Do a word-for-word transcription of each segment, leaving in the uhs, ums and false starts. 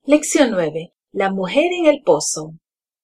Lección nueve. La mujer en el pozo.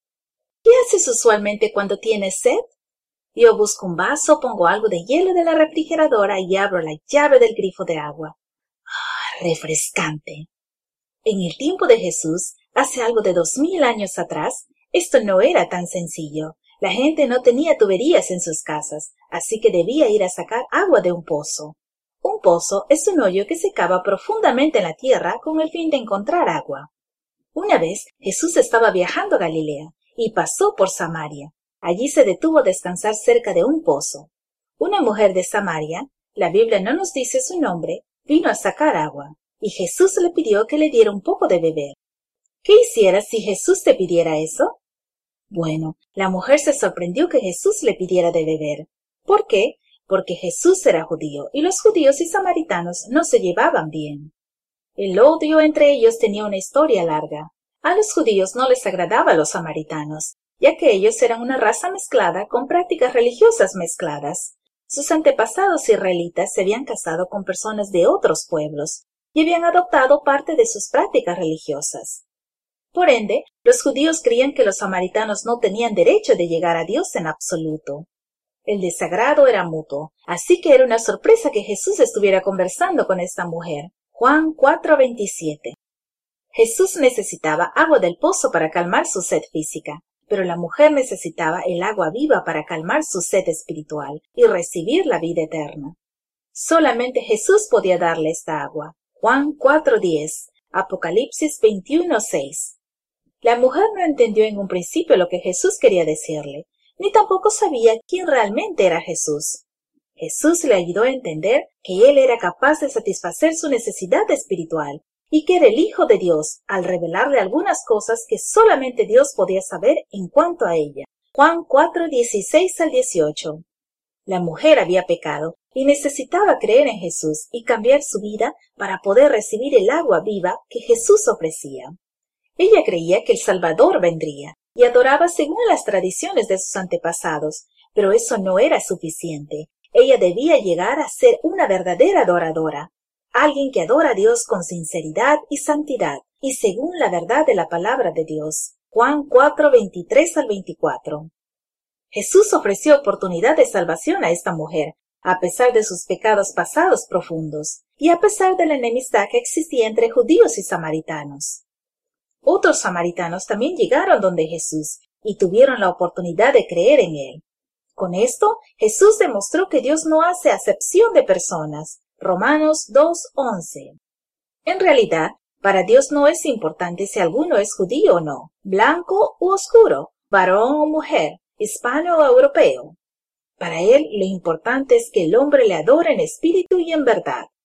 ¿Qué haces usualmente cuando tienes sed? Yo busco un vaso, pongo algo de hielo de la refrigeradora y abro la llave del grifo de agua. ¡Ah, refrescante! En el tiempo de Jesús, hace algo de dos mil años atrás, esto no era tan sencillo. La gente no tenía tuberías en sus casas, así que debía ir a sacar agua de un pozo. Un pozo es un hoyo que se cava profundamente en la tierra con el fin de encontrar agua. Una vez Jesús estaba viajando a Galilea y pasó por Samaria. Allí se detuvo a descansar cerca de un pozo. Una mujer de Samaria, la Biblia no nos dice su nombre, vino a sacar agua, y Jesús le pidió que le diera un poco de beber. ¿Qué hicieras si Jesús te pidiera eso? Bueno, la mujer se sorprendió que Jesús le pidiera de beber. ¿Por qué? Porque Jesús era judío, y los judíos y samaritanos no se llevaban bien. El odio entre ellos tenía una historia larga. A los judíos no les agradaba a los samaritanos, ya que ellos eran una raza mezclada con prácticas religiosas mezcladas. Sus antepasados israelitas se habían casado con personas de otros pueblos y habían adoptado parte de sus prácticas religiosas. Por ende, los judíos creían que los samaritanos no tenían derecho de llegar a Dios en absoluto. El desagrado era mutuo, así que era una sorpresa que Jesús estuviera conversando con esta mujer. Juan cuatro veintisiete. Jesús necesitaba agua del pozo para calmar su sed física, pero la mujer necesitaba el agua viva para calmar su sed espiritual y recibir la vida eterna. Solamente Jesús podía darle esta agua. Juan cuatro diez, Apocalipsis veintiuno seis. La mujer no entendió en un principio lo que Jesús quería decirle, ni tampoco sabía quién realmente era Jesús. Jesús le ayudó a entender que él era capaz de satisfacer su necesidad espiritual y que era el Hijo de Dios al revelarle algunas cosas que solamente Dios podía saber en cuanto a ella. Juan cuatro dieciséis al dieciocho. La mujer había pecado y necesitaba creer en Jesús y cambiar su vida para poder recibir el agua viva que Jesús ofrecía. Ella creía que el Salvador vendría y adoraba según las tradiciones de sus antepasados, pero eso no era suficiente. Ella debía llegar a ser una verdadera adoradora, alguien que adora a Dios con sinceridad y santidad, y según la verdad de la palabra de Dios. Juan cuatro veintitrés al veinticuatro. Jesús ofreció oportunidad de salvación a esta mujer, a pesar de sus pecados pasados profundos, y a pesar de la enemistad que existía entre judíos y samaritanos. Otros samaritanos también llegaron donde Jesús, y tuvieron la oportunidad de creer en él. Con esto, Jesús demostró que Dios no hace acepción de personas. Romanos dos once. En realidad, para Dios no es importante si alguno es judío o no, blanco u oscuro, varón o mujer, hispano o europeo. Para Él, lo importante es que el hombre le adore en espíritu y en verdad.